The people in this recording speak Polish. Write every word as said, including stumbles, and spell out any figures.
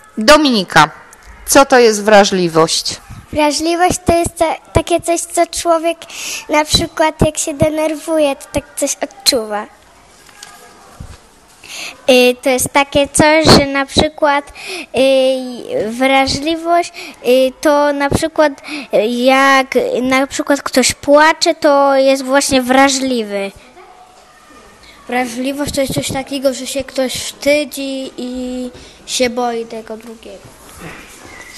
Dominika, co to jest wrażliwość? Wrażliwość to jest to, takie coś, co człowiek na przykład jak się denerwuje, to tak coś odczuwa. Y, to jest takie coś, że na przykład y, wrażliwość y, to na przykład y, jak na przykład ktoś płacze, to jest właśnie wrażliwy. Wrażliwość to jest coś takiego, że się ktoś wstydzi i się boi tego drugiego.